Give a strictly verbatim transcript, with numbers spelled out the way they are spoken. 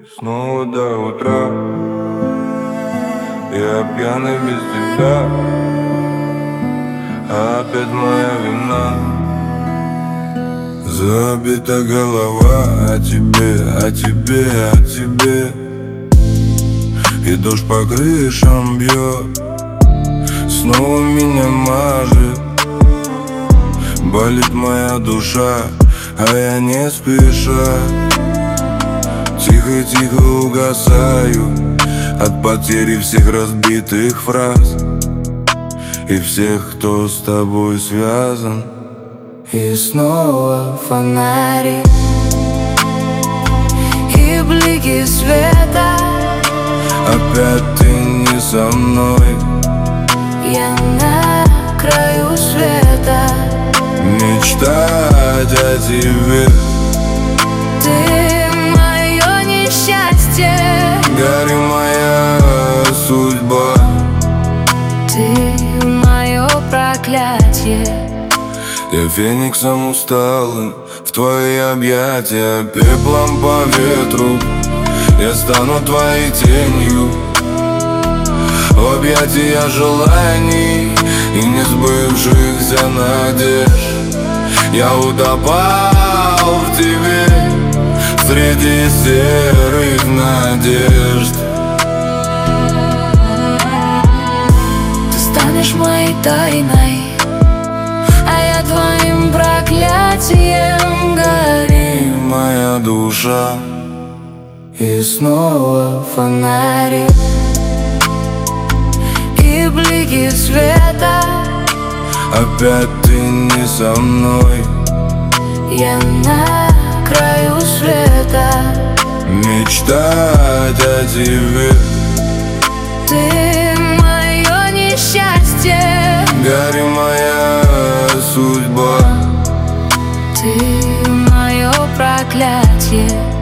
Снова до утра я пьяный без тебя, а опять моя вина. Забита голова о тебе, о тебе, о тебе. И дождь по крышам бьет, снова меня мажет. Болит моя душа, а я не спеша. Тихо-тихо угасаю от потери всех разбитых фраз и всех, кто с тобой связан. И снова фонари и блики света. Опять ты не со мной. Я на краю света. Мечтать о тебе. Ты мое несчастье. Гори моя судьба. Ты мое проклятие. Я фениксом усталым в твои объятия, пеплом по ветру я стану твоей тенью. В объятия желаний и несбывшихся надежд я утопал в тебе среди серых надежд. Ты станешь моей тайной, а я твоим проклятием. Гори Моя душа. и снова фонари и блики света. Опять ты не со мной. Я на краю света. Мечтать о тебе. Ты мое несчастье. Гори моя судьба. Ты мое проклятие.